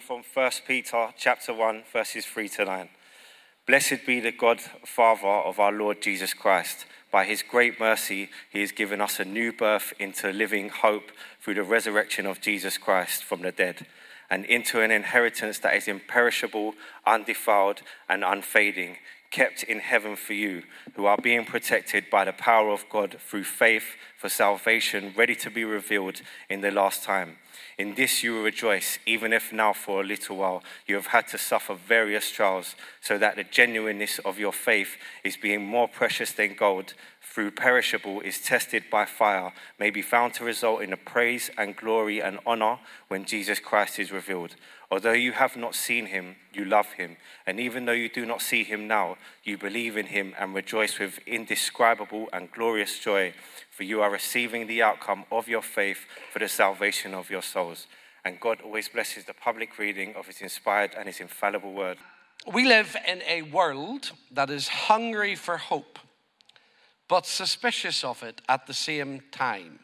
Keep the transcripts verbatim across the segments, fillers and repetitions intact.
from First Peter chapter one, verses three to nine. Blessed be the God, Father of our Lord Jesus Christ. By his great mercy, he has given us a new birth into living hope through the resurrection of Jesus Christ from the dead, and into an inheritance that is imperishable, undefiled, and unfading, kept in heaven for you, who are being protected by the power of God through faith for salvation, ready to be revealed in the last time. In this you will rejoice, even if now for a little while you have had to suffer various trials, so that the genuineness of your faith is being more precious than gold, through perishable is tested by fire, may be found to result in the praise and glory and honor when Jesus Christ is revealed. Although you have not seen him, you love him. And even though you do not see him now, you believe in him and rejoice with indescribable and glorious joy, for you are receiving the outcome of your faith for the salvation of your souls. And God always blesses the public reading of his inspired and his infallible word. We live in a world that is hungry for hope, but suspicious of it at the same time.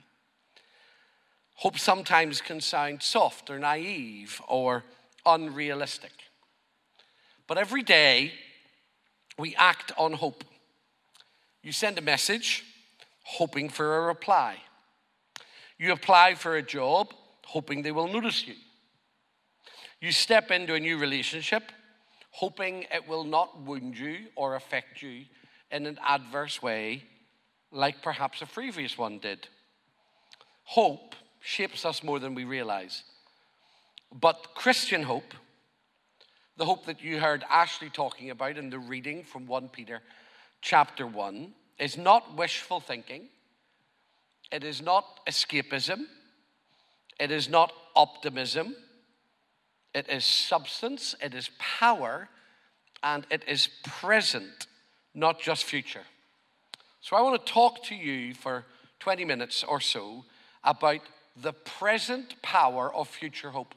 Hope sometimes can sound soft or naive or unrealistic. But every day, we act on hope. You send a message, hoping for a reply. You apply for a job, hoping they will notice you. You step into a new relationship, hoping it will not wound you or affect you in an adverse way, like perhaps a previous one did. Hope shapes us more than we realize. But Christian hope, the hope that you heard Ashley talking about in the reading from First Peter chapter one, is not wishful thinking. It is not escapism. It is not optimism. It is substance. It is power. And it is present, not just future. So I want to talk to you for twenty minutes or so about the present power of future hope.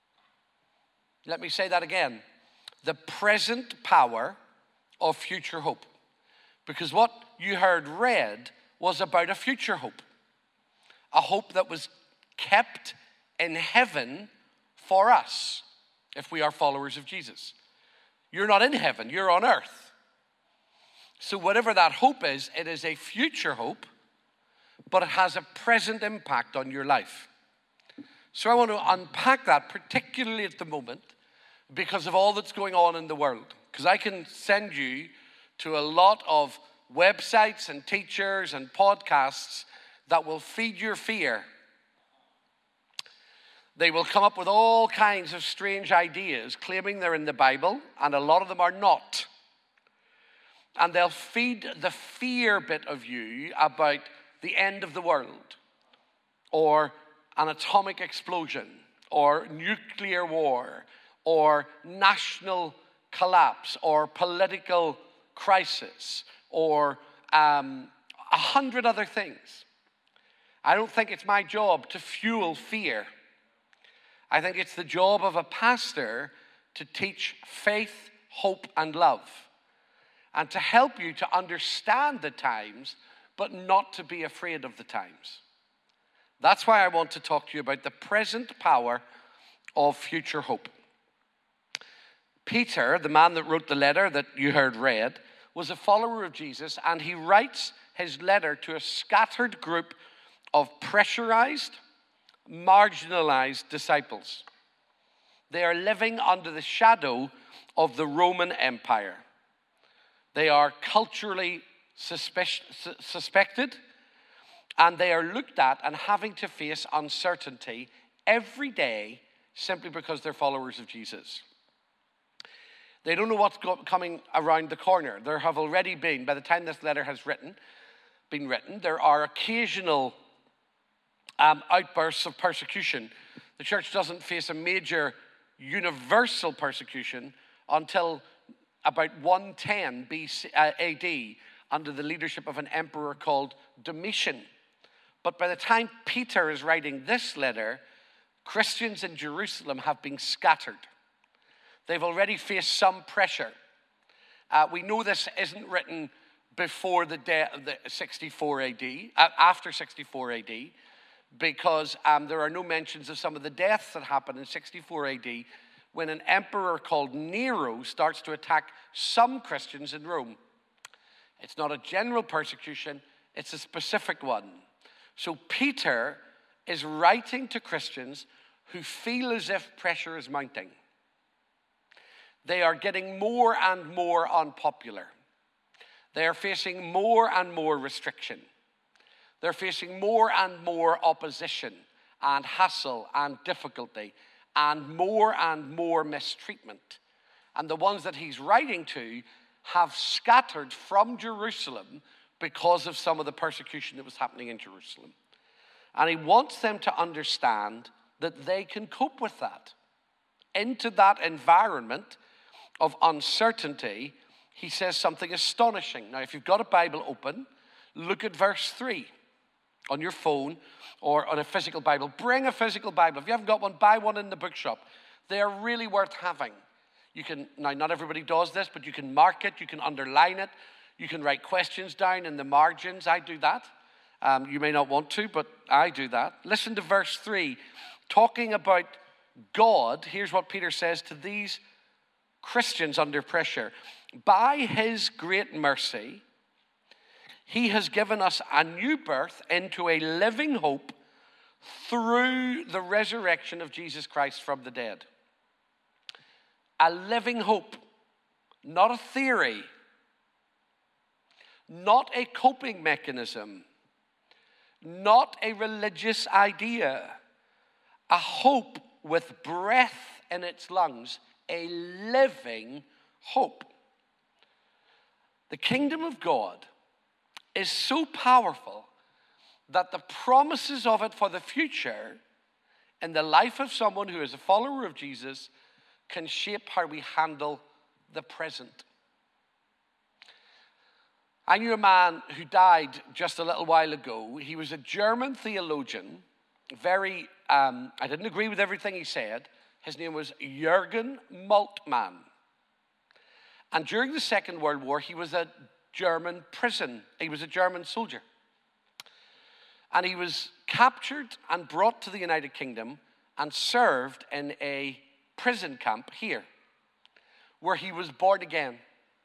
Let me say that again. The present power of future hope. Because what you heard read was about a future hope. A hope that was kept in heaven for us, if we are followers of Jesus. You're not in heaven, you're on earth. So whatever that hope is, it is a future hope, but it has a present impact on your life. So I want to unpack that, particularly at the moment, because of all that's going on in the world. Because I can send you to a lot of websites and teachers and podcasts that will feed your fear. They will come up with all kinds of strange ideas, claiming they're in the Bible, and a lot of them are not. And they'll feed the fear bit of you about the end of the world, or an atomic explosion, or nuclear war, or national collapse, or political crisis, or um, a hundred other things. I don't think it's my job to fuel fear. I think it's the job of a pastor to teach faith, hope, and love, and to help you to understand the times, but not to be afraid of the times. That's why I want to talk to you about the present power of future hope. Peter, the man that wrote the letter that you heard read, was a follower of Jesus, and he writes his letter to a scattered group of pressurized, marginalized disciples. They are living under the shadow of the Roman Empire. They are culturally suspect- suspected, and they are looked at and having to face uncertainty every day simply because they're followers of Jesus. They don't know what's go- coming around the corner. There have already been, by the time this letter has written, been written, there are occasional um, outbursts of persecution. The church doesn't face a major universal persecution until about one ten B C, uh, A D, under the leadership of an emperor called Domitian. But by the time Peter is writing this letter, Christians in Jerusalem have been scattered. They've already faced some pressure. Uh, we know this isn't written before the, de- the sixty-four A D, uh, after sixty-four A D, because um, there are no mentions of some of the deaths that happened in sixty-four A D when an emperor called Nero starts to attack some Christians in Rome. It's not a general persecution, it's a specific one. So Peter is writing to Christians who feel as if pressure is mounting. They are getting more and more unpopular. They are facing more and more restriction. They're facing more and more opposition and hassle and difficulty and more and more mistreatment. And the ones that he's writing to have scattered from Jerusalem because of some of the persecution that was happening in Jerusalem. And he wants them to understand that they can cope with that. Into that environment of uncertainty, he says something astonishing. Now, if you've got a Bible open, look at verse three on your phone or on a physical Bible. Bring a physical Bible. If you haven't got one, buy one in the bookshop. They are really worth having. You can, now not everybody does this, but you can mark it, you can underline it, you can write questions down in the margins. I do that. Um, you may not want to, but I do that. Listen to verse three. Talking about God, here's what Peter says to these Christians under pressure. By his great mercy, he has given us a new birth into a living hope through the resurrection of Jesus Christ from the dead. A living hope, not a theory, not a coping mechanism, not a religious idea, a hope with breath in its lungs, a living hope. The kingdom of God is so powerful that the promises of it for the future in the life of someone who is a follower of Jesus can shape how we handle the present. I knew a man who died just a little while ago. He was a German theologian, very, um, I didn't agree with everything he said. His name was Jürgen Moltmann. And during the Second World War, he was a German prison. He was a German soldier. And he was captured and brought to the United Kingdom and served in a prison camp here, where he was born again.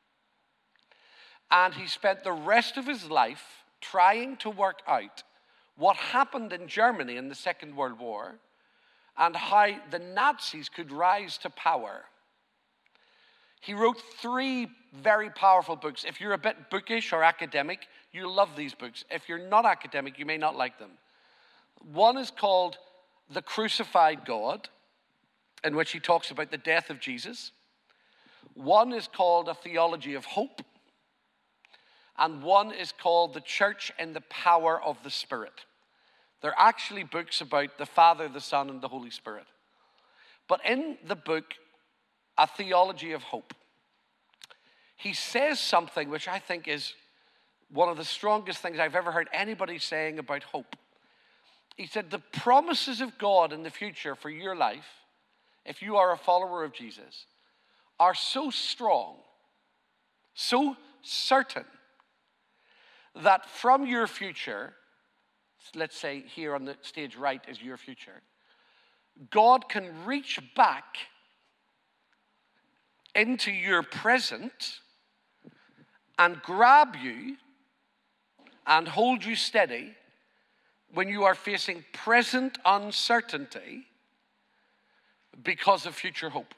And he spent the rest of his life trying to work out what happened in Germany in the Second World War and how the Nazis could rise to power. He wrote three very powerful books. If you're a bit bookish or academic, you'll love these books. If you're not academic, you may not like them. One is called The Crucified God, in which he talks about the death of Jesus. One is called A Theology of Hope. And one is called The Church in the Power of the Spirit. They're actually books about the Father, the Son, and the Holy Spirit. But in the book, A Theology of Hope, he says something which I think is one of the strongest things I've ever heard anybody saying about hope. He said, the promises of God in the future for your life, if you are a follower of Jesus, are so strong, so certain, that from your future, let's say here on the stage right is your future, God can reach back into your present and grab you and hold you steady when you are facing present uncertainty because of future hope.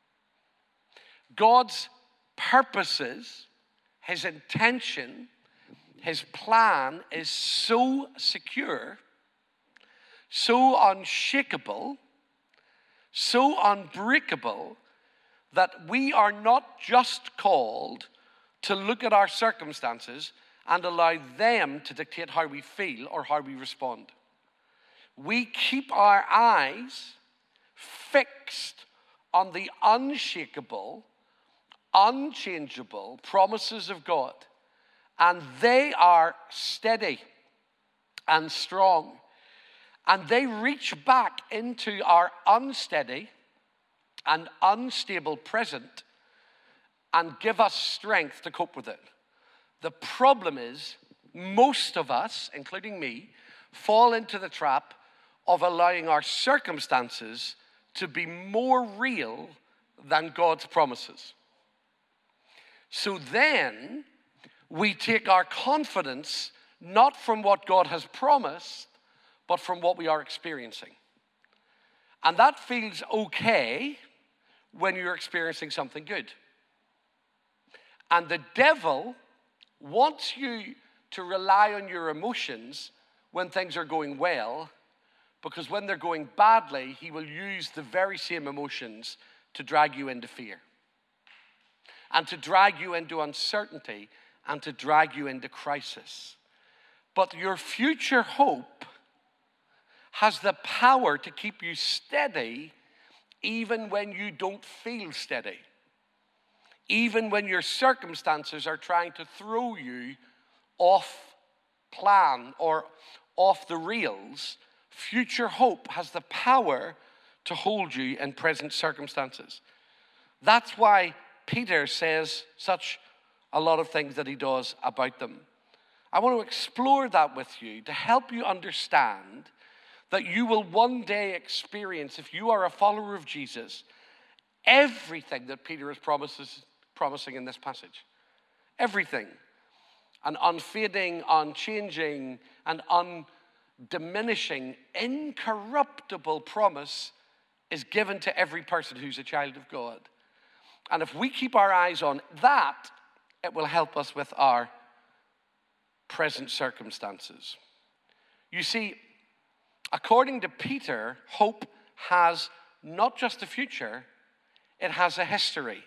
God's purposes, his intention, his plan is so secure, so unshakable, so unbreakable, that we are not just called to look at our circumstances and allow them to dictate how we feel or how we respond. We keep our eyes fixed on the unshakable, unchangeable promises of God. And they are steady and strong. And they reach back into our unsteady and unstable present and give us strength to cope with it. The problem is, most of us, including me, fall into the trap of allowing our circumstances to be more real than God's promises. So then we take our confidence not from what God has promised, but from what we are experiencing. And that feels okay when you're experiencing something good. And the devil wants you to rely on your emotions when things are going well, because when they're going badly, he will use the very same emotions to drag you into fear, and to drag you into uncertainty, and to drag you into crisis. But your future hope has the power to keep you steady even when you don't feel steady. Even when your circumstances are trying to throw you off plan or off the rails, future hope has the power to hold you in present circumstances. That's why Peter says such a lot of things that he does about them. I want to explore that with you to help you understand that you will one day experience, if you are a follower of Jesus, everything that Peter is promises, promising in this passage. Everything. An unfading, unchanging, and undiminishing, incorruptible promise is given to every person who's a child of God. And if we keep our eyes on that, it will help us with our present circumstances. You see, according to Peter, hope has not just a future, it has a history.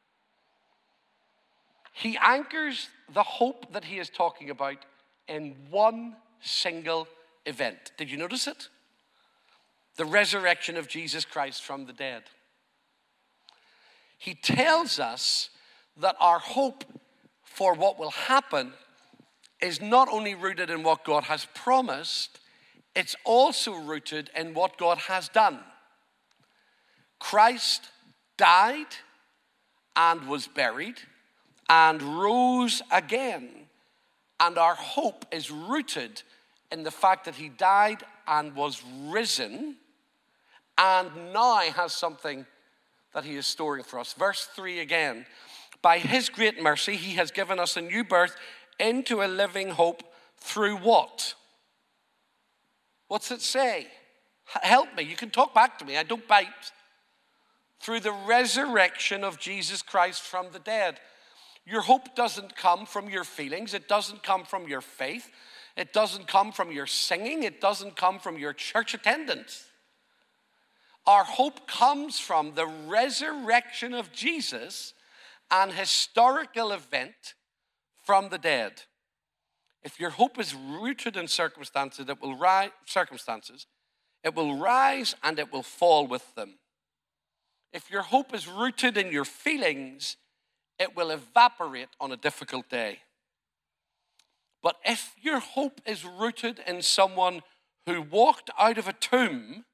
He anchors the hope that he is talking about in one single event. Did you notice it? The resurrection of Jesus Christ from the dead. He tells us that our hope for what will happen is not only rooted in what God has promised, it's also rooted in what God has done. Christ died and was buried and rose again. And our hope is rooted in the fact that he died and was risen and now has something that he is storing for us. Verse three again. By his great mercy, he has given us a new birth into a living hope through what? What's it say? Help me. You can talk back to me. I don't bite. Through the resurrection of Jesus Christ from the dead. Your hope doesn't come from your feelings. It doesn't come from your faith. It doesn't come from your singing. It doesn't come from your church attendance. Our hope comes from the resurrection of Jesus, an historical event from the dead. If your hope is rooted in circumstances, it will rise, circumstances, it will rise and it will fall with them. If your hope is rooted in your feelings, it will evaporate on a difficult day. But if your hope is rooted in someone who walked out of a tomb,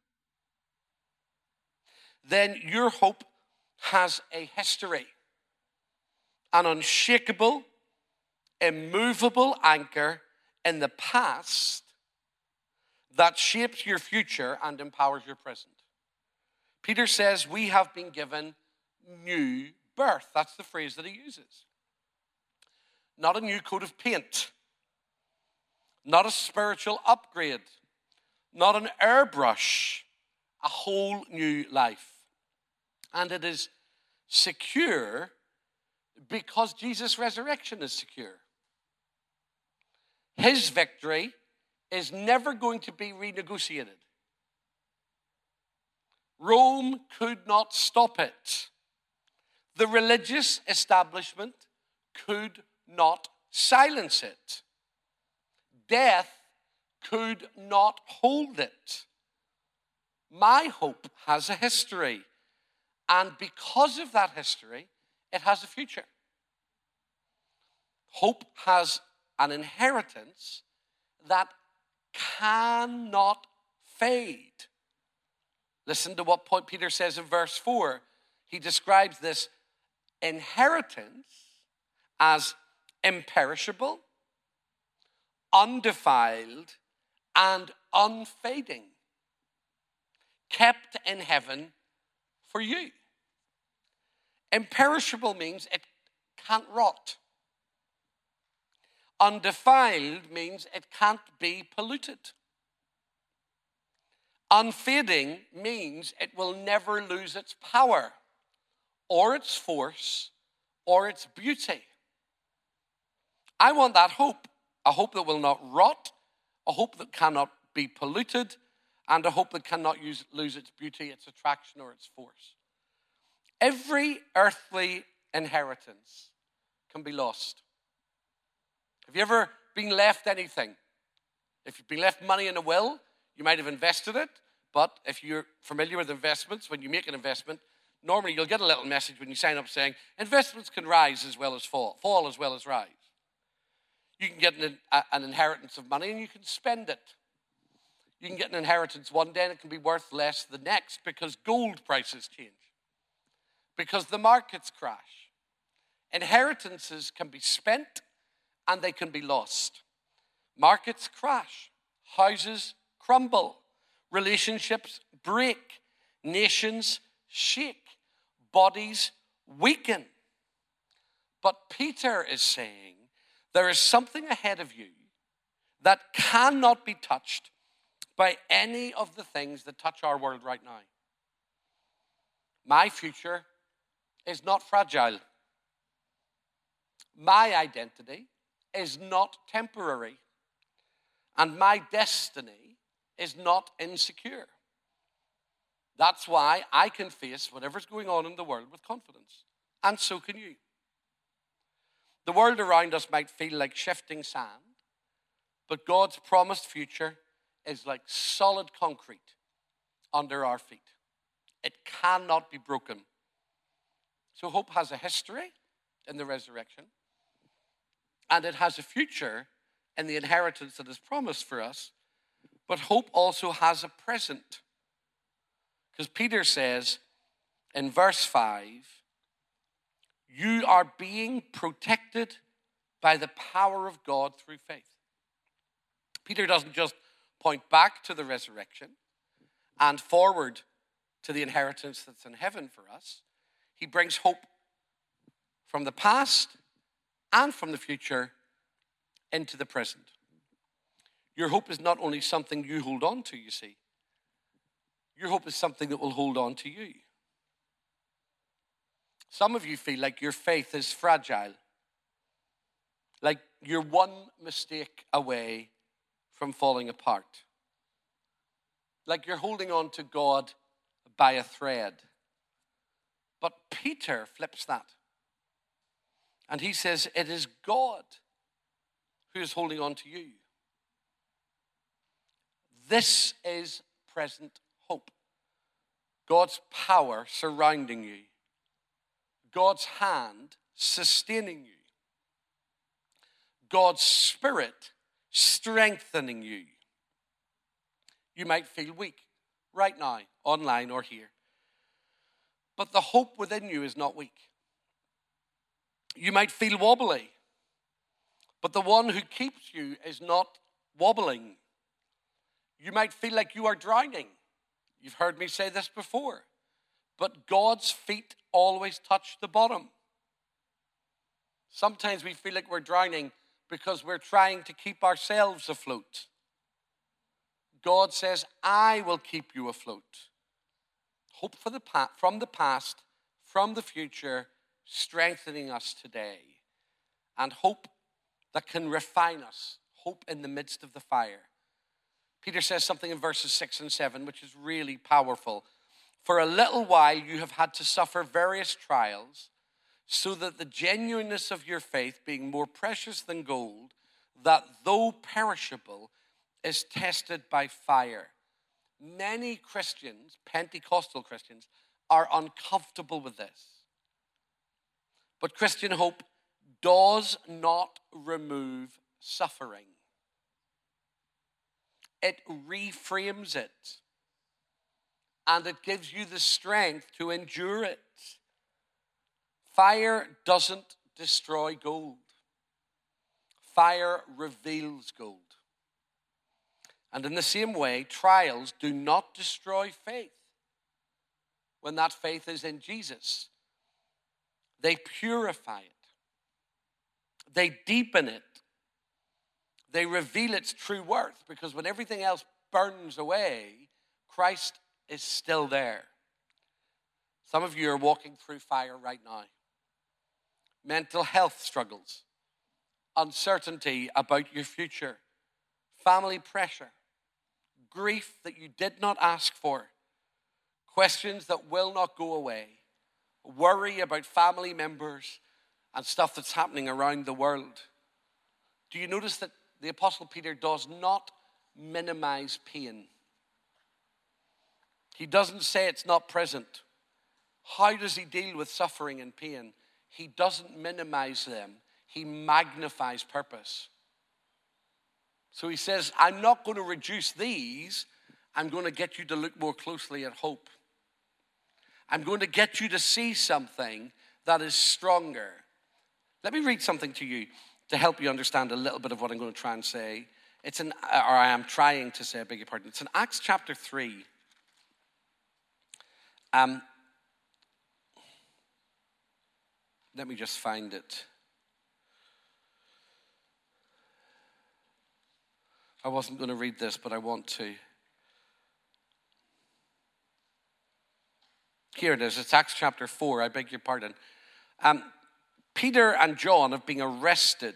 then your hope has a history. An unshakable, immovable anchor in the past that shapes your future and empowers your present. Peter says we have been given new birth. That's the phrase that he uses. Not a new coat of paint. Not a spiritual upgrade. Not an airbrush. A whole new life. And it is secure because Jesus' resurrection is secure. His victory is never going to be renegotiated. Rome could not stop it. The religious establishment could not silence it. Death could not hold it. My hope has a history. And because of that history, it has a future. Hope has an inheritance that cannot fade. Listen to what Peter says in verse four. He describes this inheritance as imperishable, undefiled, and unfading, kept in heaven for you. Imperishable means it can't rot. Undefiled means it can't be polluted. Unfading means it will never lose its power or its force or its beauty. I want that hope, a hope that will not rot, a hope that cannot be polluted, and a hope that cannot use, lose its beauty, its attraction, or its force. Every earthly inheritance can be lost. Have you ever been left anything? If you've been left money in a will, you might have invested it, but if you're familiar with investments, when you make an investment, normally you'll get a little message when you sign up saying, investments can rise as well as fall, fall as well as rise. You can get an, an inheritance of money and you can spend it. You can get an inheritance one day and it can be worth less the next because gold prices change, because the markets crash. Inheritances can be spent and they can be lost. Markets crash, houses crumble, relationships break, nations shake, bodies weaken. But Peter is saying there is something ahead of you that cannot be touched by any of the things that touch our world right now. My future is not fragile. My identity is not temporary. And my destiny is not insecure. That's why I can face whatever's going on in the world with confidence. And so can you. The world around us might feel like shifting sand, but God's promised future is like solid concrete under our feet. It cannot be broken. So hope has a history in the resurrection, and it has a future in the inheritance that is promised for us, but hope also has a present. Because Peter says in verse five, you are being protected by the power of God through faith. Peter doesn't just point back to the resurrection and forward to the inheritance that's in heaven for us. He brings hope from the past and from the future into the present. Your hope is not only something you hold on to, you see. Your hope is something that will hold on to you. Some of you feel like your faith is fragile, like you're one mistake away from falling apart, like you're holding on to God by a thread. But Peter flips that, and he says it is God who is holding on to you. This is present hope. God's power surrounding you. God's hand sustaining you. God's Spirit strengthening you. You might feel weak right now, online or here. But the hope within you is not weak. You might feel wobbly, but the one who keeps you is not wobbling. You might feel like you are drowning. You've heard me say this before. But God's feet always touch the bottom. Sometimes we feel like we're drowning because we're trying to keep ourselves afloat. God says, I will keep you afloat. Hope for the pa- from the past, from the future, strengthening us today. And hope that can refine us. Hope in the midst of the fire. Peter says something in verses six and seven, which is really powerful. For a little while you have had to suffer various trials, so that the genuineness of your faith, being more precious than gold, that though perishable, is tested by fire. Many Christians, Pentecostal Christians, are uncomfortable with this. But Christian hope does not remove suffering. It reframes it. And it gives you the strength to endure it. Fire doesn't destroy gold. Fire reveals gold. And in the same way, trials do not destroy faith when that faith is in Jesus. They purify it. They deepen it. They reveal its true worth, because when everything else burns away, Christ is still there. Some of you are walking through fire right now. Mental health struggles, uncertainty about your future, family pressure, grief that you did not ask for, questions that will not go away, worry about family members and stuff that's happening around the world. Do you notice that the Apostle Peter does not minimize pain? He doesn't say it's not present. How does he deal with suffering and pain? He doesn't minimize them. He magnifies purpose. So he says, I'm not going to reduce these. I'm going to get you to look more closely at hope. I'm going to get you to see something that is stronger. Let me read something to you to help you understand a little bit of what I'm going to try and say. It's in, or I am trying to say, I beg your pardon. It's in Acts chapter three. Um, let me just find it. I wasn't going to read this, but I want to. Here it is. It's Acts chapter four. I beg your pardon. Um, Peter and John have been arrested.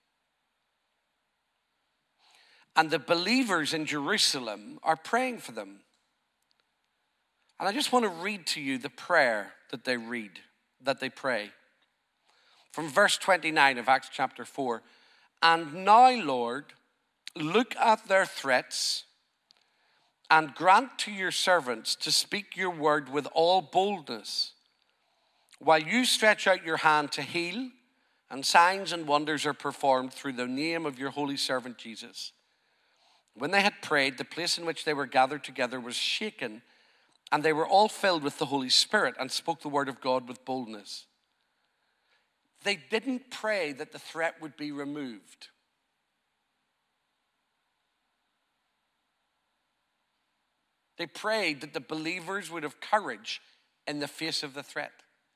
And the believers in Jerusalem are praying for them. And I just want to read to you the prayer that they read, that they pray. From verse twenty-nine of Acts chapter four. And now, Lord, look at their threats and grant to your servants to speak your word with all boldness, while you stretch out your hand to heal, and signs and wonders are performed through the name of your holy servant Jesus. When they had prayed, the place in which they were gathered together was shaken, and they were all filled with the Holy Spirit and spoke the word of God with boldness. They didn't pray that the threat would be removed. They prayed that the believers would have courage in the face of the threat.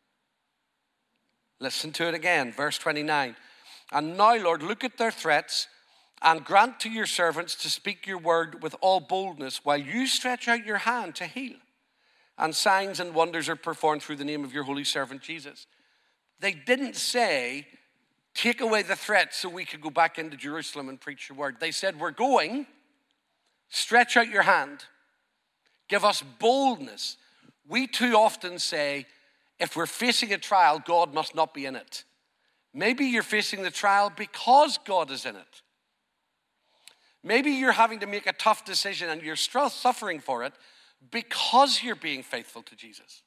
Listen to it again, verse twenty-nine. And now, Lord, look at their threats and grant to your servants to speak your word with all boldness, while you stretch out your hand to heal, and signs and wonders are performed through the name of your holy servant Jesus. They didn't say, take away the threat so we could go back into Jerusalem and preach your word. They said, we're going, stretch out your hand. Give us boldness. We too often say, if we're facing a trial, God must not be in it. Maybe you're facing the trial because God is in it. Maybe you're having to make a tough decision and you're suffering for it because you're being faithful to Jesus.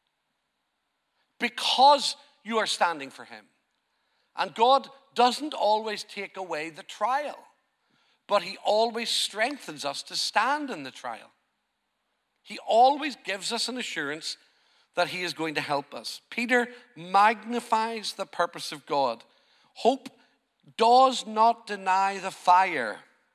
Because you are standing for him. And God doesn't always take away the trial, but he always strengthens us to stand in the trial. He always gives us an assurance that he is going to help us. Peter magnifies the purpose of God. Hope does not deny the fire.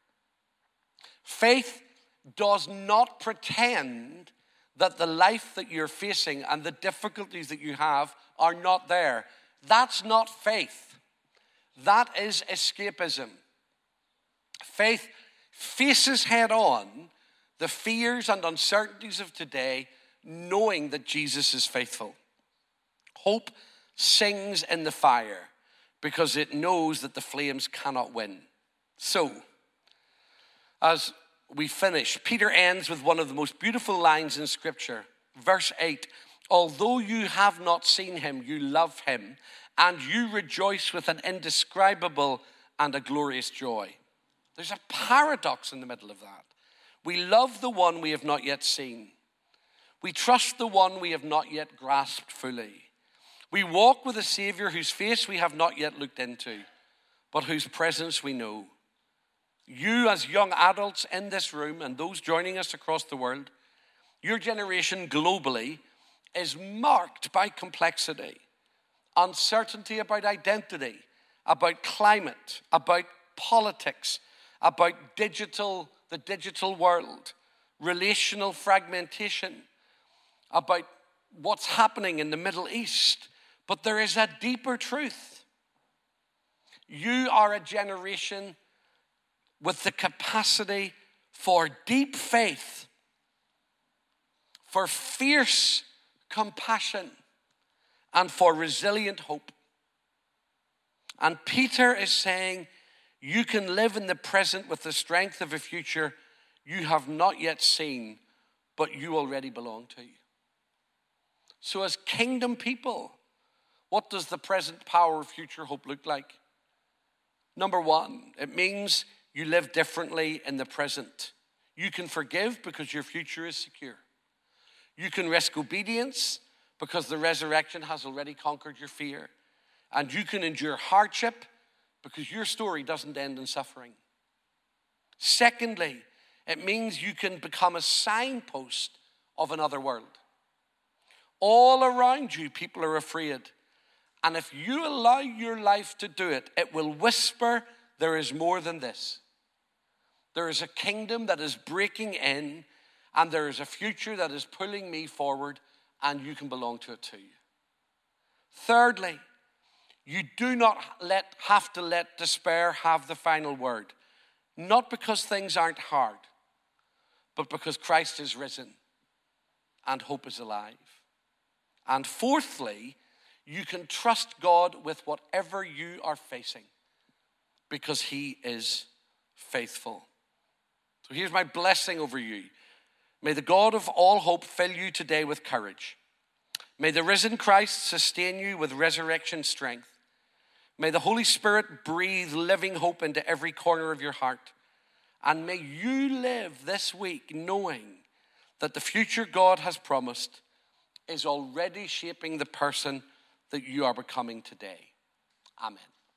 Faith does not pretend that the life that you're facing and the difficulties that you have are not there. That's not faith. That is escapism. Faith faces head on the fears and uncertainties of today, knowing that Jesus is faithful. Hope sings in the fire because it knows that the flames cannot win. So, as we finish, Peter ends with one of the most beautiful lines in Scripture. Verse eight, although you have not seen him, you love him, and you rejoice with an indescribable and a glorious joy. There's a paradox in the middle of that. We love the one we have not yet seen. We trust the one we have not yet grasped fully. We walk with a Savior whose face we have not yet looked into, but whose presence we know. You as young adults in this room and those joining us across the world, your generation globally is marked by complexity, uncertainty about identity, about climate, about politics, about digital, the digital world, relational fragmentation, about what's happening in the Middle East, But there is a deeper truth. You are a generation with the capacity for deep faith, for fierce compassion, and for resilient hope. And Peter is saying, you can live in the present with the strength of a future you have not yet seen, but you already belong to. So as kingdom people, what does the present power of future hope look like? Number one, it means you live differently in the present. You can forgive because your future is secure. You can risk obedience because the resurrection has already conquered your fear. And you can endure hardship because your story doesn't end in suffering. Secondly, it means you can become a signpost of another world. All around you, people are afraid. And if you allow your life to do it, it will whisper, there is more than this. There is a kingdom that is breaking in, and there is a future that is pulling me forward, and you can belong to it too. Thirdly, you do not let, have to let despair have the final word. Not because things aren't hard, but because Christ is risen and hope is alive. And fourthly, you can trust God with whatever you are facing because he is faithful. So here's my blessing over you. May the God of all hope fill you today with courage. May the risen Christ sustain you with resurrection strength. May the Holy Spirit breathe living hope into every corner of your heart. And may you live this week knowing that the future God has promised is already shaping the person that you are becoming today. Amen.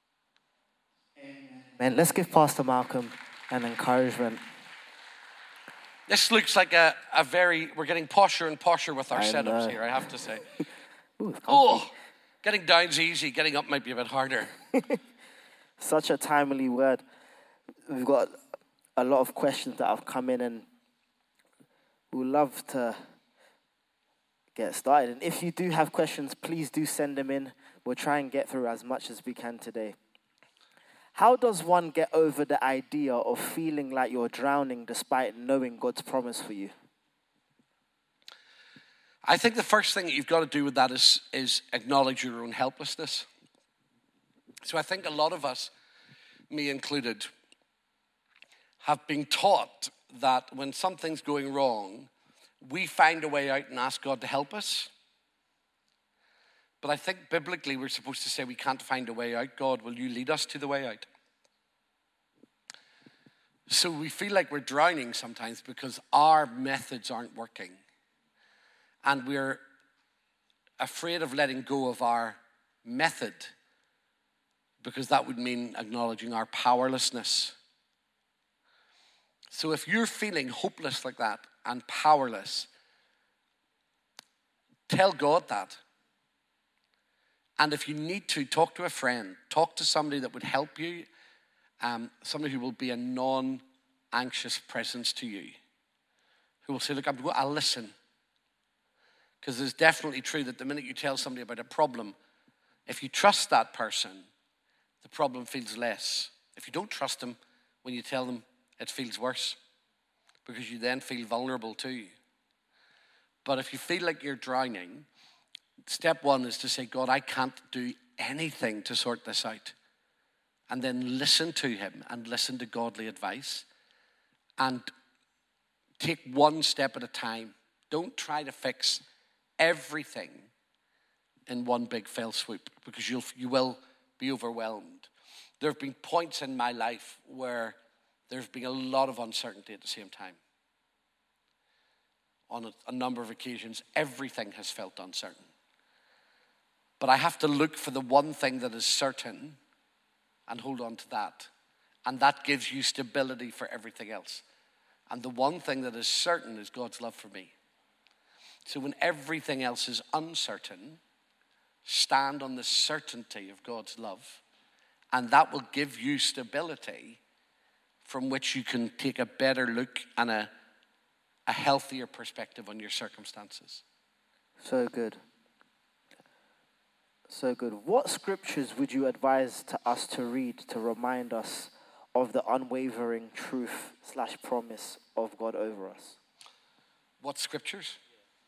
Amen. Let's give Pastor Malcolm an encouragement. This looks like a, a very, we're getting posher and posher with our I setups know. here, I have to say. Ooh, it's comfy. Oh, getting down's easy, getting up might be a bit harder. Such a timely word. We've got a lot of questions that have come in, and we'd love to get started. And if you do have questions, please do send them in. We'll try and get through as much as we can today. How does one get over the idea of feeling like you're drowning despite knowing God's promise for you? I think the first thing that you've got to do with that is, is acknowledge your own helplessness. So I think a lot of us, me included, have been taught that when something's going wrong, we find a way out and ask God to help us. But I think biblically we're supposed to say we can't find a way out. God, will you lead us to the way out? So we feel like we're drowning sometimes because our methods aren't working. And we're afraid of letting go of our method because that would mean acknowledging our powerlessness. So if you're feeling hopeless like that and powerless, tell God that. And if you need to, talk to a friend. Talk to somebody that would help you. Um, somebody who will be a non-anxious presence to you. Who will say, look, I'm, I'll listen. Because it's definitely true that the minute you tell somebody about a problem, if you trust that person, the problem feels less. If you don't trust them, when you tell them, it feels worse. Because you then feel vulnerable too. But if you feel like you're drowning, step one is to say, God, I can't do anything to sort this out. And then listen to him and listen to godly advice. And take one step at a time. Don't try to fix everything in one big fell swoop because you'll, you will be overwhelmed. There have been points in my life where there's been a lot of uncertainty at the same time. On a, a number of occasions, everything has felt uncertain. But I have to look for the one thing that is certain and hold on to that. And that gives you stability for everything else. And the one thing that is certain is God's love for me. So when everything else is uncertain, stand on the certainty of God's love. And that will give you stability from which you can take a better look and a, a healthier perspective on your circumstances. So good. So good. What scriptures would you advise to us to read to remind us of the unwavering truth slash promise of God over us? What scriptures?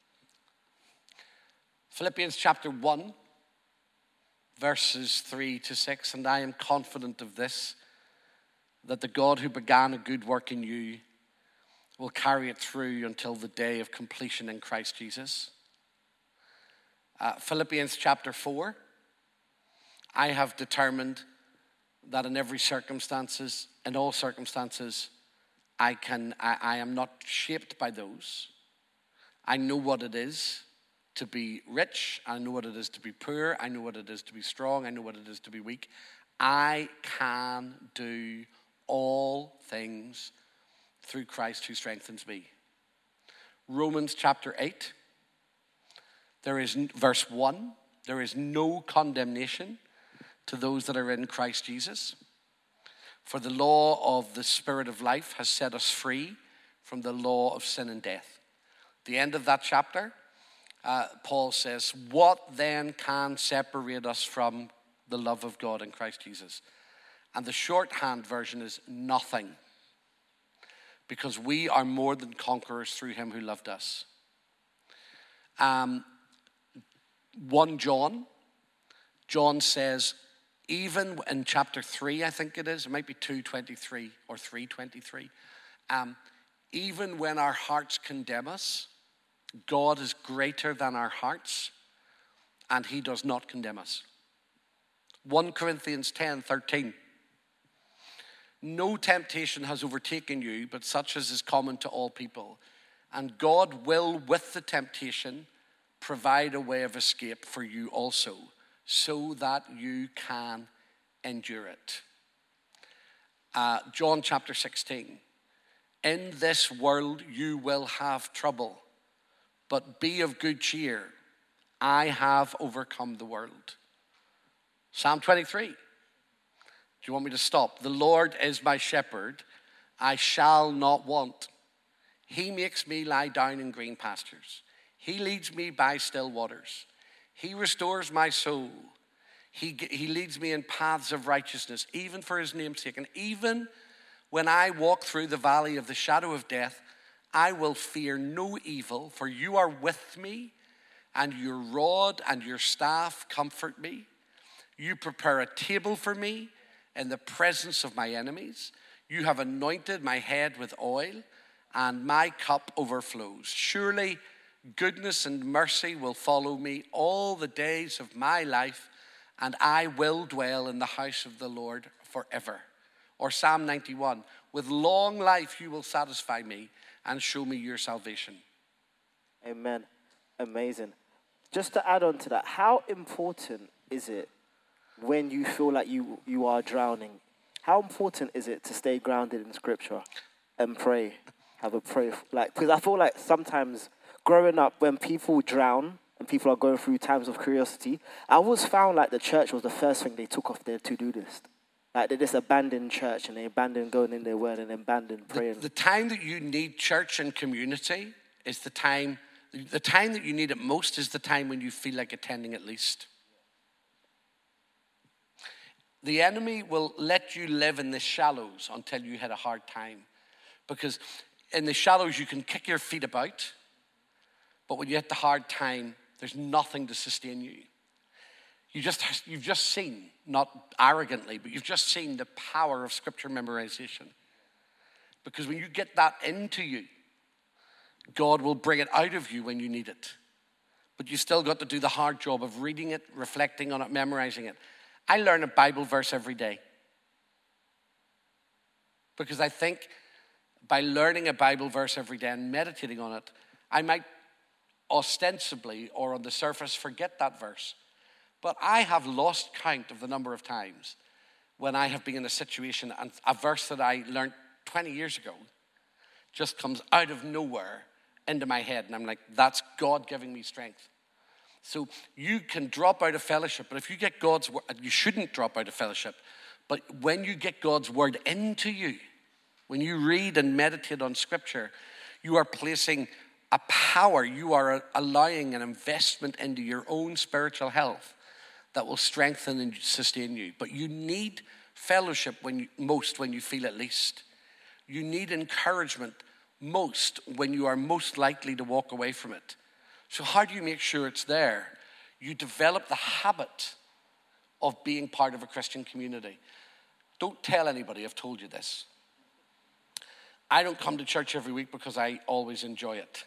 Philippians chapter one, verses three to six. And I am confident of this, that the God who began a good work in you will carry it through until the day of completion in Christ Jesus. Uh, Philippians chapter four. I have determined that in every circumstances, in all circumstances, I can, I, I am not shaped by those. I know what it is to be rich. I know what it is to be poor. I know what it is to be strong. I know what it is to be weak. I can do all things through Christ who strengthens me. Romans chapter eight. There is, verse one, there is no condemnation to those that are in Christ Jesus. For the law of the Spirit of life has set us free from the law of sin and death. The end of that chapter, uh, Paul says, what then can separate us from the love of God in Christ Jesus? And the shorthand version is nothing. Because we are more than conquerors through him who loved us. Um, First John, John says, even in chapter three, I think it is, it might be two twenty-three or three twenty-three, um, even when our hearts condemn us, God is greater than our hearts, and he does not condemn us. First Corinthians ten thirteen. No temptation has overtaken you, but such as is common to all people. And God will, with the temptation, provide a way of escape for you also, so that you can endure it. Uh, John chapter sixteen. In this world you will have trouble, but be of good cheer. I have overcome the world. Psalm twenty-three. Do you want me to stop? The Lord is my shepherd. I shall not want. He makes me lie down in green pastures. He leads me by still waters. He restores my soul. He, he leads me in paths of righteousness, even for his name's sake. And even when I walk through the valley of the shadow of death, I will fear no evil, for you are with me, and your rod and your staff comfort me. You prepare a table for me in the presence of my enemies. You have anointed my head with oil, and my cup overflows. Surely goodness and mercy will follow me all the days of my life, and I will dwell in the house of the Lord forever. Or Psalm ninety-one, with long life you will satisfy me and show me your salvation. Amen. Amazing. Just to add on to that, how important is it when you feel like you, you are drowning? How important is it to stay grounded in Scripture and pray? Have a prayer, like, because I feel like sometimes growing up, when people drown and people are going through times of curiosity, I always found like the church was the first thing they took off their to-do list. Like they just abandoned church and they abandoned going in their word and abandoned praying. The, the time that you need church and community is the time, the time that you need it most is the time when you feel like attending at least. The enemy will let you live in the shallows until you hit a hard time. Because in the shallows you can kick your feet about, but when you hit the hard time, there's nothing to sustain you. You just, you've just seen, not arrogantly, but you've just seen the power of scripture memorization. Because when you get that into you, God will bring it out of you when you need it. But you still got to do the hard job of reading it, reflecting on it, memorizing it. I learn a Bible verse every day. Because I think by learning a Bible verse every day and meditating on it, I might ostensibly or on the surface forget that verse. But I have lost count of the number of times when I have been in a situation and a verse that I learned twenty years ago just comes out of nowhere into my head. And I'm like, that's God giving me strength. So you can drop out of fellowship, but if you get God's word, you shouldn't drop out of fellowship. But when you get God's word into you, when you read and meditate on scripture, you are placing a power, you are allowing an investment into your own spiritual health that will strengthen and sustain you. But you need fellowship when you, most when you feel it least. You need encouragement most when you are most likely to walk away from it. So how do you make sure it's there? You develop the habit of being part of a Christian community. Don't tell anybody I've told you this. I don't come to church every week because I always enjoy it.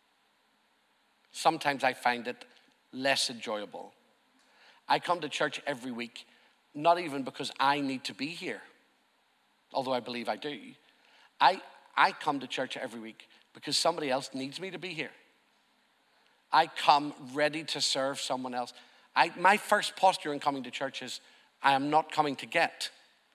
Sometimes I find it less enjoyable. I come to church every week, not even because I need to be here, although I believe I do. I, I come to church every week because somebody else needs me to be here. I come ready to serve someone else. I, my first posture in coming to church is, I am not coming to get.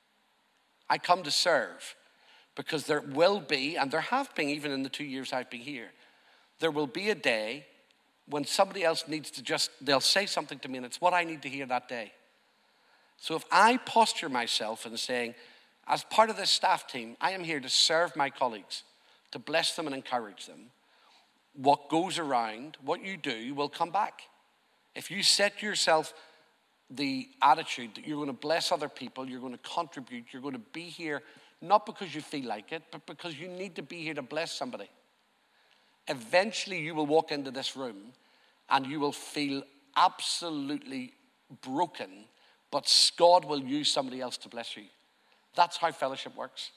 I come to serve because there will be, and there have been even in the two years I've been here, there will be a day when somebody else needs to just, they'll say something to me and it's what I need to hear that day. So if I posture myself in saying, as part of this staff team, I am here to serve my colleagues, to bless them and encourage them. What goes around, what you do, will come back. If you set yourself the attitude that you're going to bless other people, you're going to contribute, you're going to be here, not because you feel like it, but because you need to be here to bless somebody. Eventually you will walk into this room and you will feel absolutely broken, but God will use somebody else to bless you. That's how fellowship works.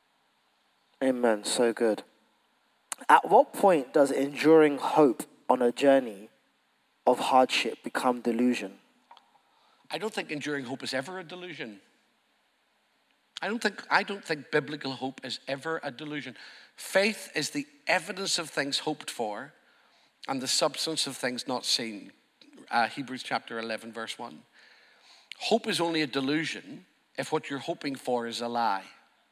Amen. So good. At what point does enduring hope on a journey of hardship become delusion? I don't think enduring hope is ever a delusion. I don't think, I don't think biblical hope is ever a delusion. Faith is the evidence of things hoped for and the substance of things not seen. Uh, Hebrews chapter eleven, verse one. Hope is only a delusion if what you're hoping for is a lie.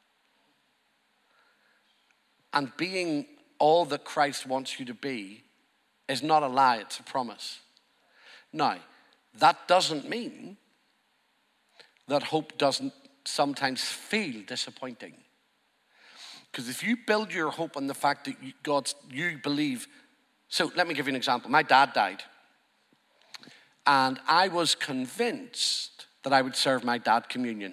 And being all that Christ wants you to be is not a lie, it's a promise. Now, that doesn't mean that hope doesn't sometimes feel disappointing. Because if you build your hope on the fact that you, God's, you believe, so let me give you an example. My dad died. And I was convinced that I would serve my dad communion.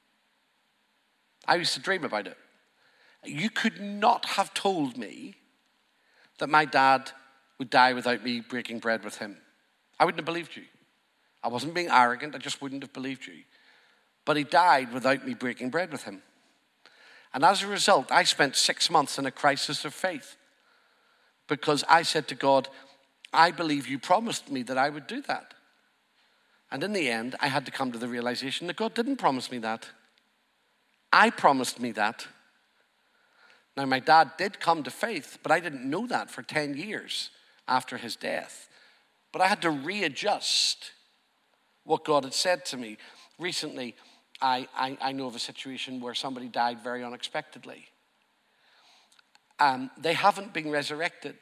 I used to dream about it. You could not have told me that my dad would die without me breaking bread with him. I wouldn't have believed you. I wasn't being arrogant, I just wouldn't have believed you. But he died without me breaking bread with him. And as a result, I spent six months in a crisis of faith because I said to God, I believe you promised me that I would do that. And in the end, I had to come to the realization that God didn't promise me that. I promised me that. Now, my dad did come to faith, but I didn't know that for ten years after his death. But I had to readjust what God had said to me. Recently, I, I, I know of a situation where somebody died very unexpectedly. Um, they haven't been resurrected.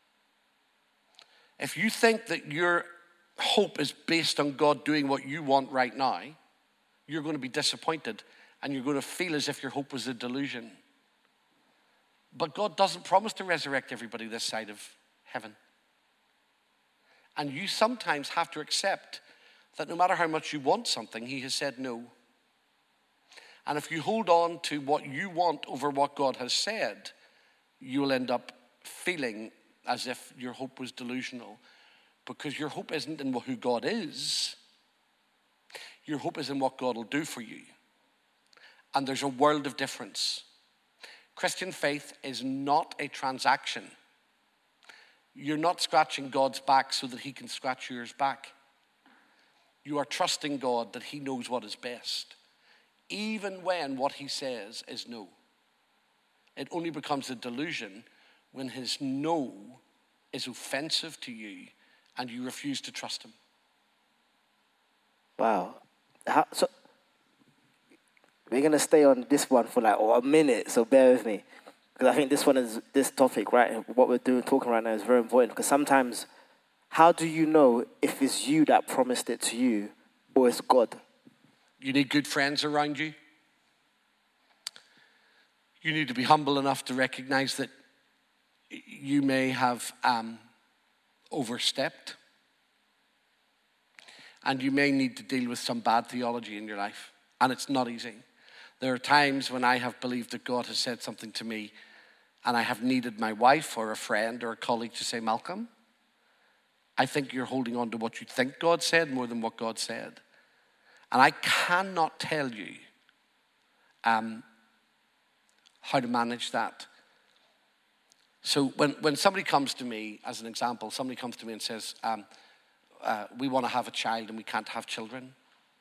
If you think that your hope is based on God doing what you want right now, you're going to be disappointed and you're going to feel as if your hope was a delusion. But God doesn't promise to resurrect everybody this side of heaven. And you sometimes have to accept that no matter how much you want something, he has said no. And if you hold on to what you want over what God has said, you will end up feeling as if your hope was delusional, because your hope isn't in who God is. Your hope is in what God will do for you. And there's a world of difference. Christian faith is not a transaction. You're not scratching God's back so that he can scratch yours back. You are trusting God that he knows what is best, even when what he says is no. It only becomes a delusion when his no is offensive to you and you refuse to trust him. Wow. How, so we're going to stay on this one for like oh, a minute, so bear with me. Because I think this one is, this topic, right, what we're doing, talking right now is very important. Because sometimes, how do you know if it's you that promised it to you or it's God? You need good friends around you. You need to be humble enough to recognize that you may have um, overstepped. And you may need to deal with some bad theology in your life. And it's not easy. There are times when I have believed that God has said something to me, and I have needed my wife or a friend or a colleague to say, Malcolm, I think you're holding on to what you think God said more than what God said. And I cannot tell you um, how to manage that. So when, when somebody comes to me, as an example, somebody comes to me and says, um, uh, we want to have a child and we can't have children,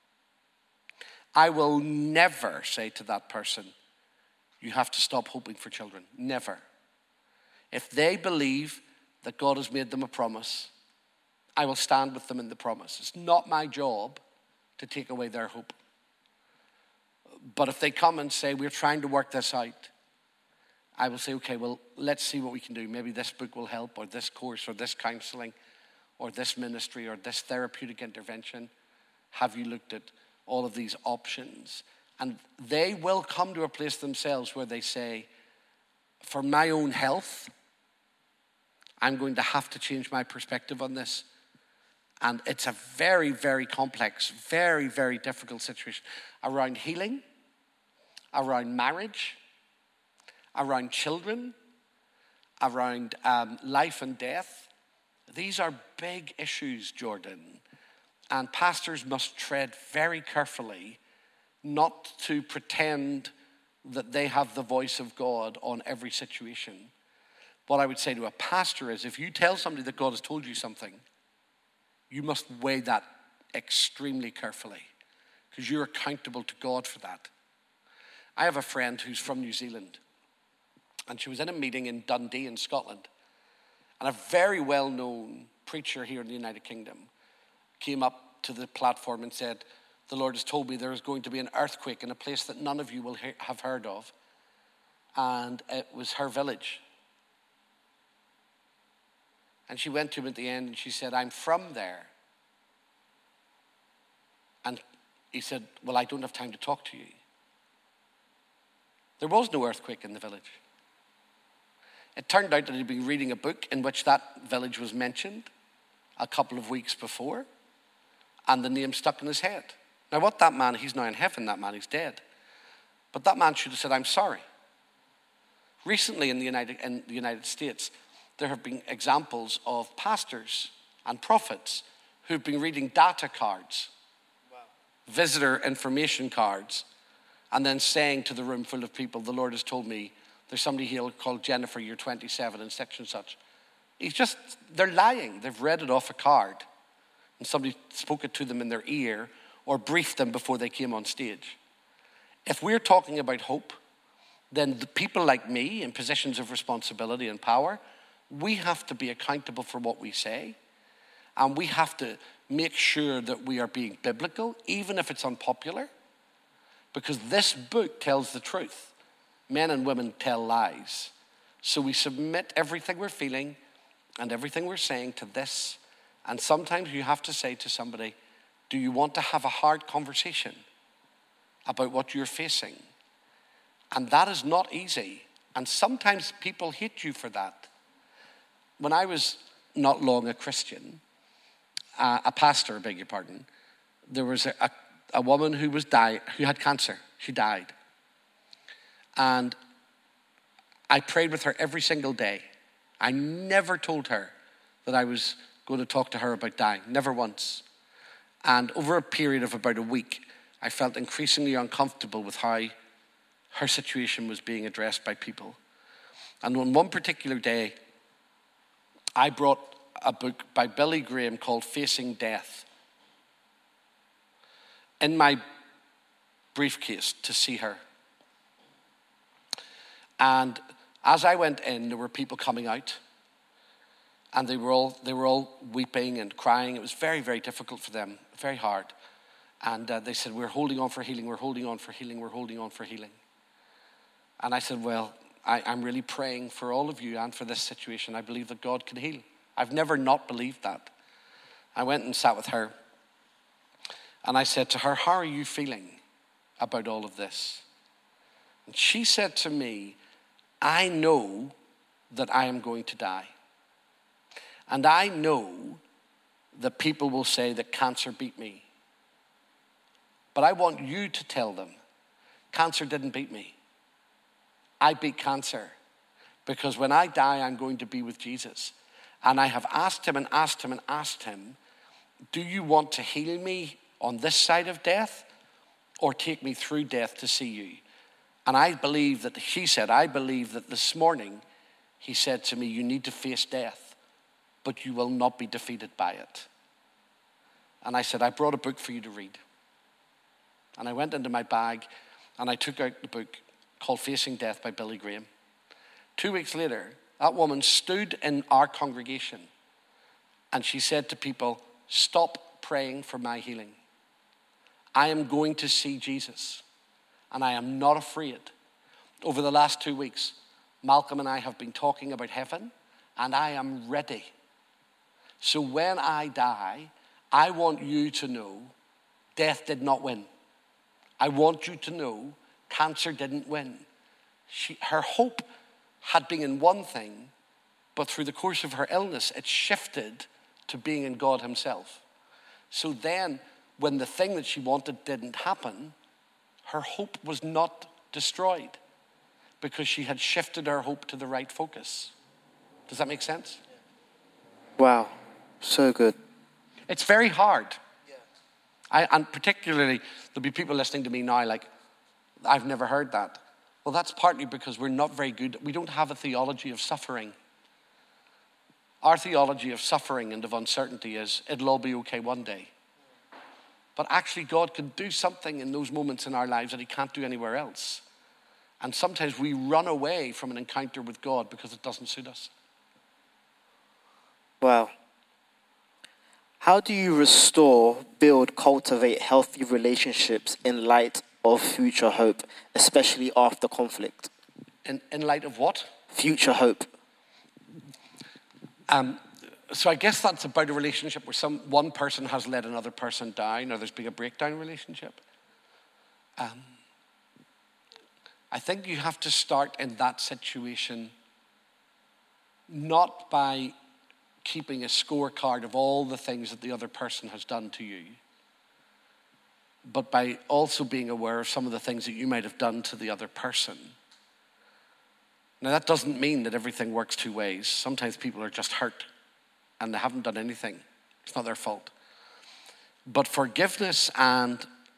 I will never say to that person, you have to stop hoping for children. Never. If they believe that God has made them a promise, I will stand with them in the promise. It's not my job to take away their hope. But if they come and say, we're trying to work this out, I will say, okay, well, let's see what we can do. Maybe this book will help, or this course, or this counseling, or this ministry, or this therapeutic intervention. Have you looked at all of these options? And they will come to a place themselves where they say, for my own health, I'm going to have to change my perspective on this. And it's a very, very complex, very, very difficult situation around healing, around marriage, around children, around um, life and death. These are big issues, Jordan. And pastors must tread very carefully not to pretend that they have the voice of God on every situation. What I would say to a pastor is, if you tell somebody that God has told you something, you must weigh that extremely carefully, because you're accountable to God for that. I have a friend who's from New Zealand, and she was in a meeting in Dundee in Scotland, and a very well-known preacher here in the United Kingdom came up to the platform and said, the Lord has told me there is going to be an earthquake in a place that none of you will he- have heard of. And it was her village. And she went to him at the end and she said, I'm from there. And he said, well, I don't have time to talk to you. There was no earthquake in the village. It turned out that he'd been reading a book in which that village was mentioned a couple of weeks before, and the name stuck in his head. Now, what that man, he's now in heaven, that man, he's dead. But that man should have said, I'm sorry. Recently in the United, in the United States, there have been examples of pastors and prophets who've been reading data cards, wow. visitor information cards, and then saying to the room full of people, the Lord has told me there's somebody here called Jennifer, you're twenty-seven and such and such. He's just, they're lying. They've read it off a card, and somebody spoke it to them in their ear, or briefed them before they came on stage. If we're talking about hope, then the people like me in positions of responsibility and power, we have to be accountable for what we say. And we have to make sure that we are being biblical, even if it's unpopular. Because this book tells the truth. Men and women tell lies. So we submit everything we're feeling and everything we're saying to this. And sometimes you have to say to somebody, do you want to have a hard conversation about what you're facing? And that is not easy. And sometimes people hate you for that. When I was not long a Christian, uh, a pastor, I beg your pardon, there was a, a, a woman who was die, who had cancer. She died. And I prayed with her every single day. I never told her that I was going to talk to her about dying. Never once. And over a period of about a week, I felt increasingly uncomfortable with how her situation was being addressed by people. And on one particular day, I brought a book by Billy Graham called Facing Death in my briefcase to see her. And as I went in, there were people coming out, and they were all they were all weeping and crying. It was very, very difficult for them, very hard. And uh, they said, we're holding on for healing, we're holding on for healing, we're holding on for healing. And I said, well, I, I'm really praying for all of you and for this situation. I believe that God can heal. I've never not believed that. I went and sat with her, and I said to her, how are you feeling about all of this? And she said to me, I know that I am going to die. And I know that people will say that cancer beat me. But I want you to tell them, cancer didn't beat me. I beat cancer. Because when I die, I'm going to be with Jesus. And I have asked him and asked him and asked him, do you want to heal me on this side of death or take me through death to see you? And I believe that, he said, I believe that this morning he said to me, you need to face death, but you will not be defeated by it. And I said, I brought a book for you to read. And I went into my bag and I took out the book called Facing Death by Billy Graham. Two weeks later, that woman stood in our congregation and she said to people, stop praying for my healing. I am going to see Jesus and I am not afraid. Over the last two weeks, Malcolm and I have been talking about heaven and I am ready. So when I die, I want you to know death did not win. I want you to know cancer didn't win. She, her hope had been in one thing, but through the course of her illness, it shifted to being in God himself. So then, when the thing that she wanted didn't happen, her hope was not destroyed because she had shifted her hope to the right focus. Does that make sense? Wow, so good. It's very hard. Yeah. I, and particularly, there'll be people listening to me now like, I've never heard that. Well, that's partly because we're not very good. We don't have a theology of suffering. Our theology of suffering and of uncertainty is, it'll all be okay one day. But actually, God can do something in those moments in our lives that he can't do anywhere else. And sometimes we run away from an encounter with God because it doesn't suit us. Wow. How do you restore, build, cultivate healthy relationships in light of future hope, especially after conflict? In, in light of what? Future hope. Um, so I guess that's about a relationship where some one person has let another person down or there's been a breakdown relationship. Um, I think you have to start in that situation not by keeping a scorecard of all the things that the other person has done to you, but by also being aware of some of the things that you might have done to the other person. Now, that doesn't mean that everything works two ways. Sometimes people are just hurt and they haven't done anything. It's not their fault. But forgiveness and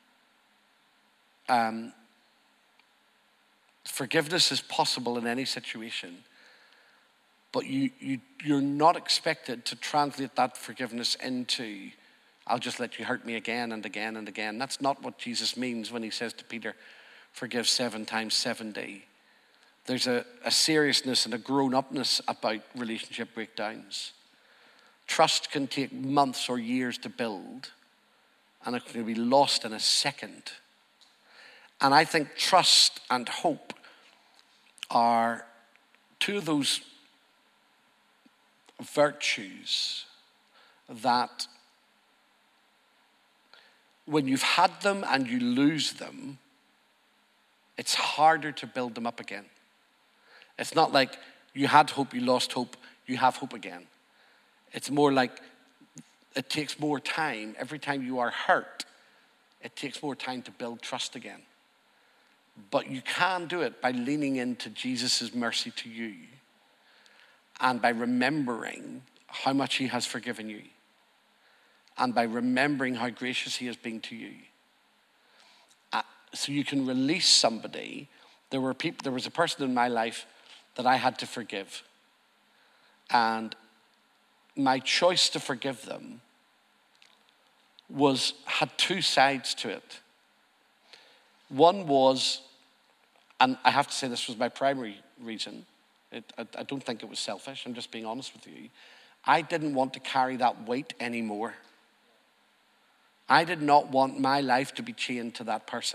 um, forgiveness is possible in any situation. But you, you, you're not expected to translate that forgiveness into, I'll just let you hurt me again and again and again. That's not what Jesus means when he says to Peter, forgive seven times seventy. There's a, a seriousness and a grown-upness about relationship breakdowns. Trust can take months or years to build, and it can be lost in a second. And I think trust and hope are two of those virtues that when you've had them and you lose them, it's harder to build them up again. It's not like you had hope, you lost hope, you have hope again. It's more like it takes more time. Every time you are hurt, it takes more time to build trust again. But you can do it by leaning into Jesus' mercy to you and by remembering how much he has forgiven you and by remembering how gracious he has been to you. Uh, so you can release somebody. There were people. There was a person in my life that I had to forgive. And my choice to forgive them was had two sides to it. One was, and I have to say this was my primary reason, it, I, I don't think it was selfish, I'm just being honest with you. I didn't want to carry that weight anymore. I did not want my life to be chained to that person.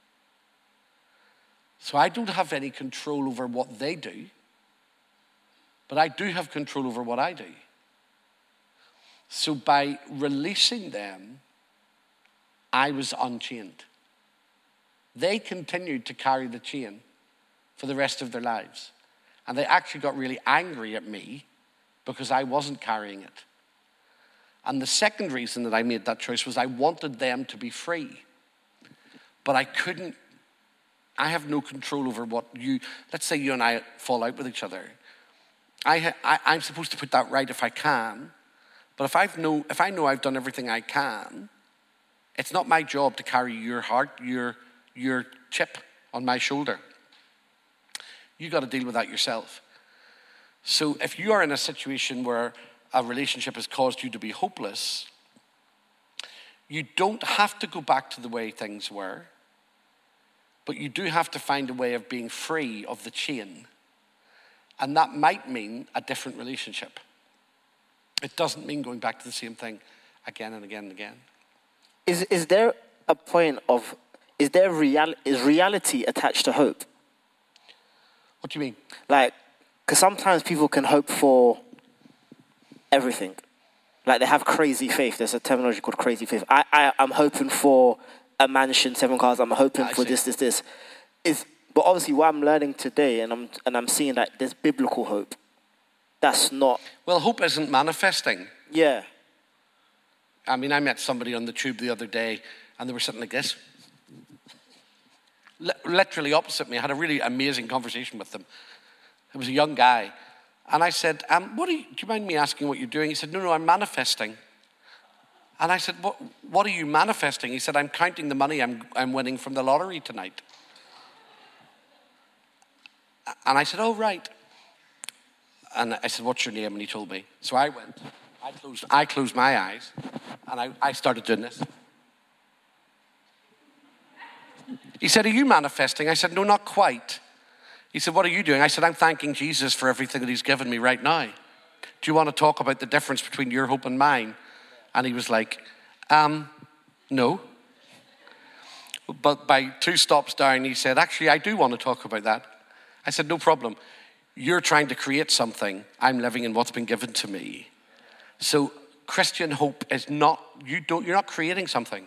So I don't have any control over what they do, but I do have control over what I do. So by releasing them, I was unchained. They continued to carry the chain for the rest of their lives. And they actually got really angry at me because I wasn't carrying it. And the second reason that I made that choice was I wanted them to be free. But I couldn't, I have no control over what you, let's say you and I fall out with each other. I, I, I'm supposed to put that right if I can. But if, I've know, if I know I've done everything I can, it's not my job to carry your heart, your, your chip on my shoulder. You got to deal with that yourself. So if you are in a situation where a relationship has caused you to be hopeless, you don't have to go back to the way things were, but you do have to find a way of being free of the chain. And that might mean a different relationship. It doesn't mean going back to the same thing again and again and again. Is is there a point of, is there real, is reality attached to hope? What do you mean? Like, because sometimes people can hope for everything. Like, they have crazy faith. There's a terminology called crazy faith. I, I, I'm hoping for a mansion, seven cars. I'm hoping I for see. this, this, this. Is, but obviously what I'm learning today, and I'm, and I'm seeing that there's biblical hope. That's not... Well, hope isn't manifesting. Yeah. I mean, I met somebody on the tube the other day, and they were sitting like this. L- literally opposite me. I had a really amazing conversation with them. It was a young guy. And I said, um, what are you, do you mind me asking what you're doing? He said, no, no, I'm manifesting. And I said, what, what are you manifesting? He said, I'm counting the money I'm, I'm winning from the lottery tonight. And I said, oh, right. And I said, what's your name? And he told me. So I went. I closed, I closed my eyes, and I, I started doing this. He said, are you manifesting? I said, no, not quite. He said, what are you doing? I said, I'm thanking Jesus for everything that he's given me right now. Do you want to talk about the difference between your hope and mine? And he was like, um, no. But by two stops down, he said, actually, I do want to talk about that. I said, no problem. You're trying to create something. I'm living in what's been given to me. So Christian hope is not, you don't, you're not creating something.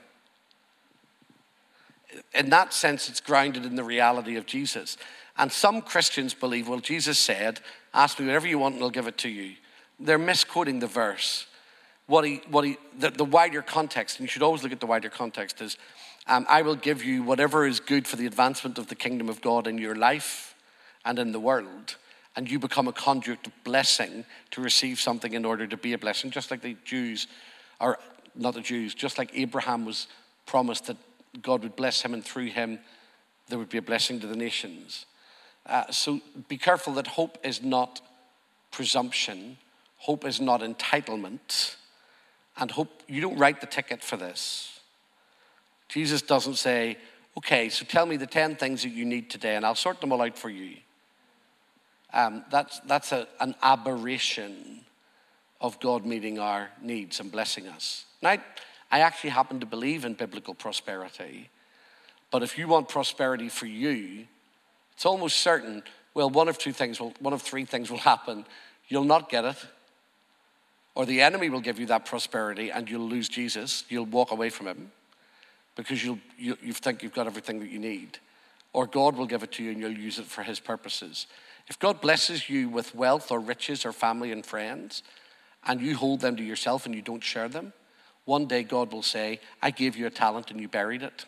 In that sense, it's grounded in the reality of Jesus. And some Christians believe, well, Jesus said, ask me whatever you want and I'll give it to you. They're misquoting the verse. What he, what he, the, the wider context, and you should always look at the wider context, is um, I will give you whatever is good for the advancement of the kingdom of God in your life and in the world. And you become a conduit of blessing to receive something in order to be a blessing. Just like the Jews, or not the Jews, just like Abraham was promised that God would bless him and through him there would be a blessing to the nations. Uh, so be careful that hope is not presumption. Hope is not entitlement. And hope, you don't write the ticket for this. Jesus doesn't say, okay, so tell me the ten things that you need today and I'll sort them all out for you. Um, that's that's a, an aberration of God meeting our needs and blessing us. Now, I, I actually happen to believe in biblical prosperity, but if you want prosperity for you, it's almost certain, well, one of two things, will, one of three things will happen. You'll not get it, or the enemy will give you that prosperity and you'll lose Jesus. You'll walk away from him because you'll, you, you think you've got everything that you need. Or God will give it to you and you'll use it for his purposes. If God blesses you with wealth or riches or family and friends, and you hold them to yourself and you don't share them, one day God will say, I gave you a talent and you buried it.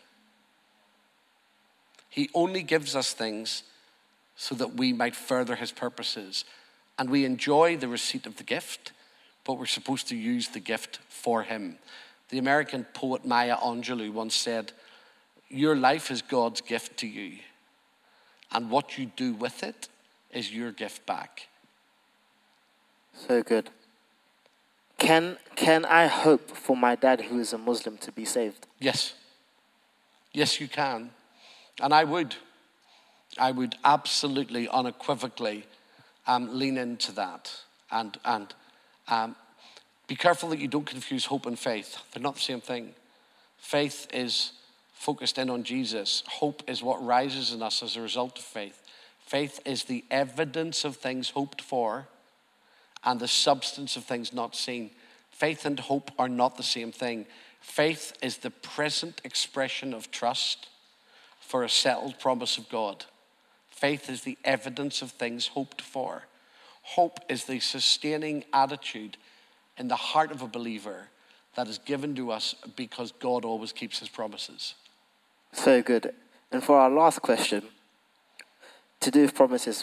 He only gives us things so that we might further his purposes. And we enjoy the receipt of the gift, but we're supposed to use the gift for him. The American poet Maya Angelou once said, your life is God's gift to you, and what you do with it is your gift back. So good. Can can I hope for my dad, who is a Muslim, to be saved? Yes. Yes, you can. And I would. I would absolutely, unequivocally um, lean into that. And, and um, be careful that you don't confuse hope and faith. They're not the same thing. Faith is focused in on Jesus. Hope is what rises in us as a result of faith. Faith is the evidence of things hoped for and the substance of things not seen. Faith and hope are not the same thing. Faith is the present expression of trust for a settled promise of God. Faith is the evidence of things hoped for. Hope is the sustaining attitude in the heart of a believer that is given to us because God always keeps his promises. So good. And for our last question, to do with promises,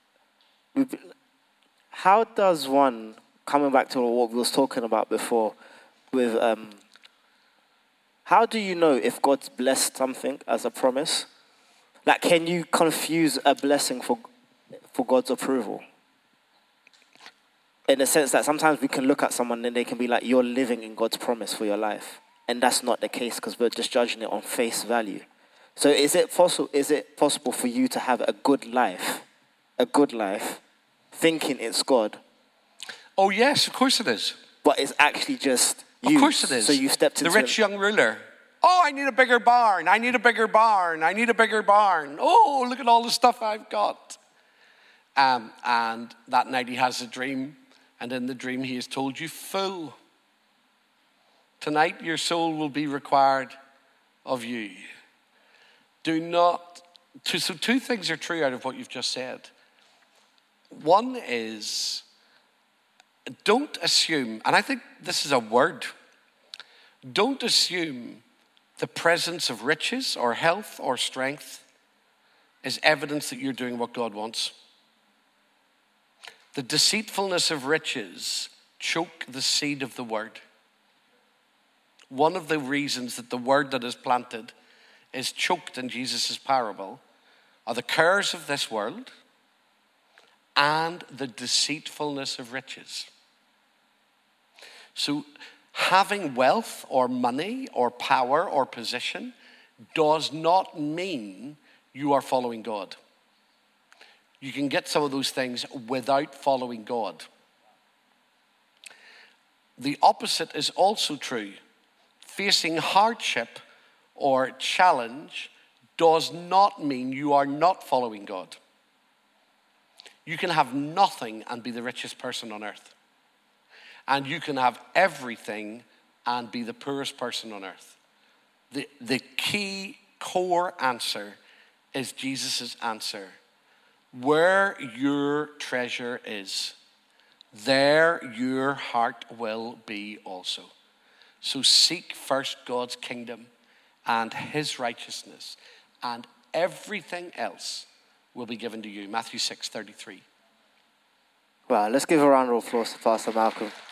how does one, coming back to what we was talking about before, with um, how do you know if God's blessed something as a promise? Like, can you confuse a blessing for for God's approval? In the sense that sometimes we can look at someone and they can be like, you're living in God's promise for your life. And that's not the case because we're just judging it on face value. So is it possible, is it possible for you to have a good life, a good life, thinking it's God? Oh, yes, of course it is. But it's actually just you. Of course it is. So you stepped into the rich young ruler. Oh, I need a bigger barn. I need a bigger barn. I need a bigger barn. Oh, look at all the stuff I've got. Um, and that night he has a dream. And in the dream he is told, you fool. Tonight your soul will be required of you. Do not, two, so two things are true out of what you've just said. One is, don't assume, and I think this is a word, don't assume the presence of riches or health or strength is evidence that you're doing what God wants. The deceitfulness of riches choke the seed of the word. One of the reasons that the word that is planted is choked in Jesus' parable are the cares of this world and the deceitfulness of riches. So having wealth or money or power or position does not mean you are following God. You can get some of those things without following God. The opposite is also true. Facing hardship or challenge does not mean you are not following God. You can have nothing and be the richest person on earth. And you can have everything and be the poorest person on earth. The, the key core answer is Jesus' answer. Where your treasure is, there your heart will be also. So seek first God's kingdom and his righteousness, and everything else will be given to you. Matthew six thirty-three. Well, let's give a round of applause to Pastor Malcolm.